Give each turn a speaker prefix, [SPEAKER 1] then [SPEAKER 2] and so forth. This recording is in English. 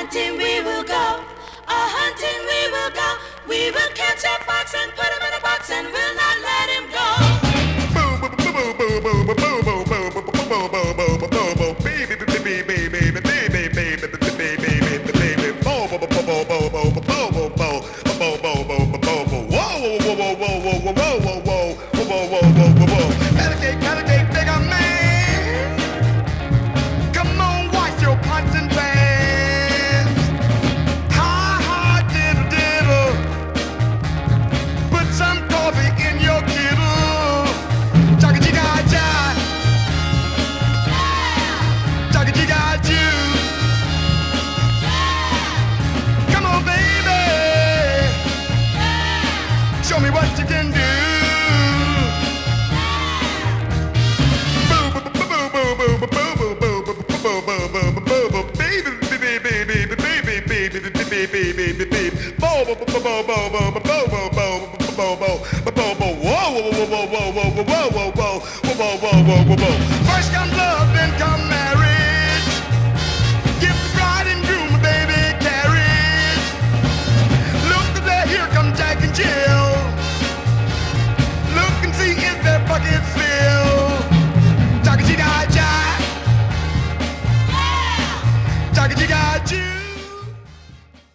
[SPEAKER 1] hunting we will go, a-hunting we will go. We will catch a fox and put him in a box and will not let him go.
[SPEAKER 2] Alligator, bigger man. Come on, wash your punching pants. Ha, diddle, diddle. Put some coffee in your kettle. Chugga-jigga-ja. Chugga-jigga-ju. Come on, baby. Show me what you can do. First comes love.